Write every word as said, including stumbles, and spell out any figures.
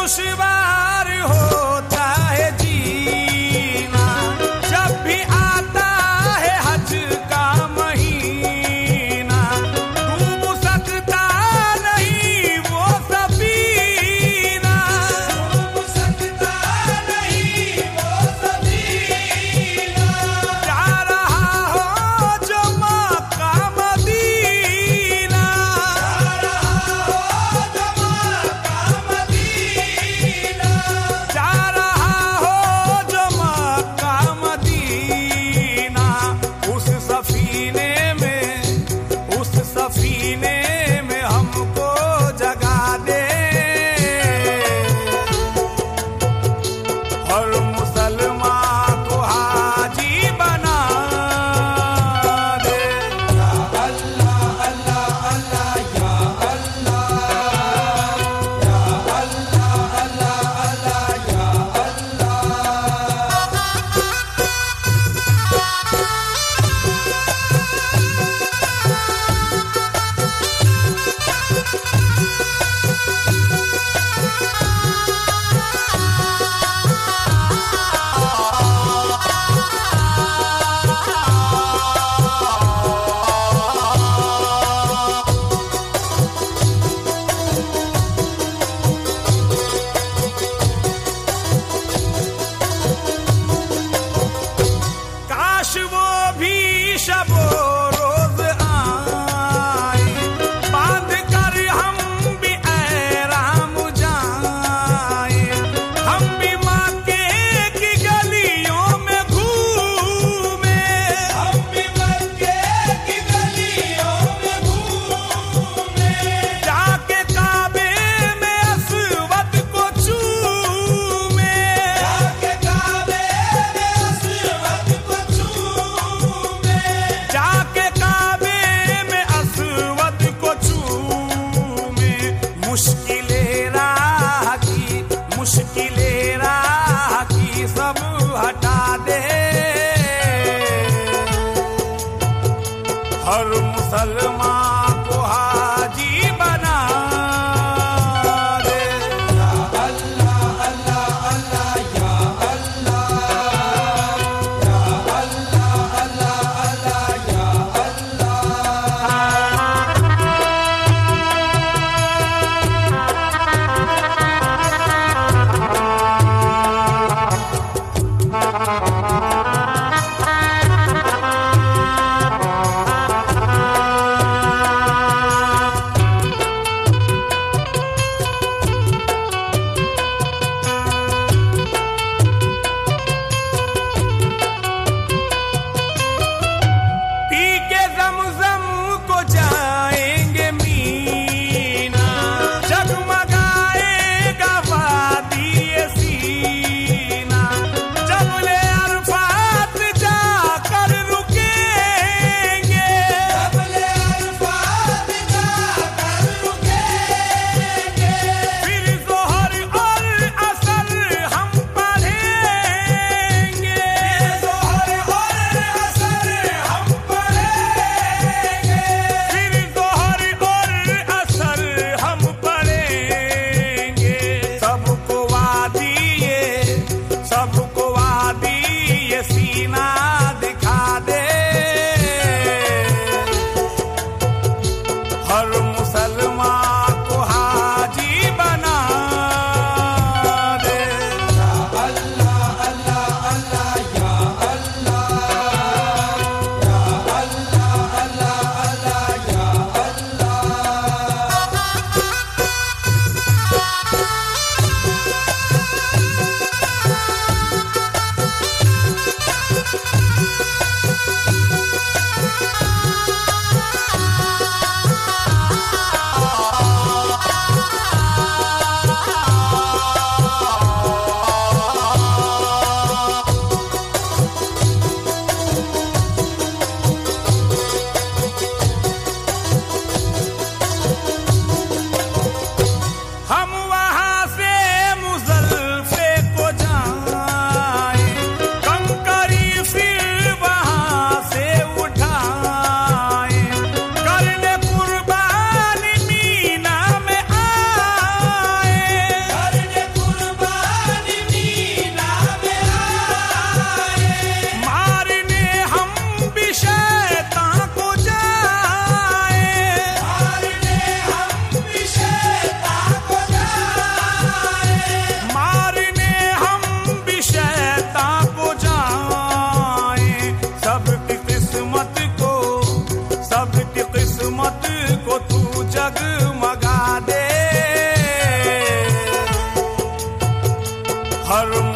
दुश्वार होता है जीना, जब भी आता है हज का महीना, डूब सकता नहीं वो सफीना, डूब सकता नहीं वो सफीना, जा रहा हो जो मक्का मदीना, जा रहा हो जो मक्का मदीना, जा रहा हो जो मक्का मदीना, उस सफीने में, उस सफीने में हमको जगा दे, हर मुसलमान को हाजी बना दे। या अल्लाह अल्लाह अल्लाह या अल्लाह, या अल्लाह अल्लाह अल्लाह या अल्लाह। काश वो भी शबो रोज आए, बांध कर हम भी ऐराम जाए, हम भी मक्के की गलियों में घूमे, हम भी मक्के की गलियों में घूमे, जाके काबे में अस्वद को चूमे, जाके काबे में अस्वद को चूमे, जाके काबे में अस्वद को चूमे, मुश्किले राह की, मुश्किले राह की सब हटा दे, हर मुसलमान को हाजी बना दे। या अल्लाह अल्लाह अल्लाह या अल्लाह, या अल्लाह अल्लाह अल्लाह या अल्लाह। हर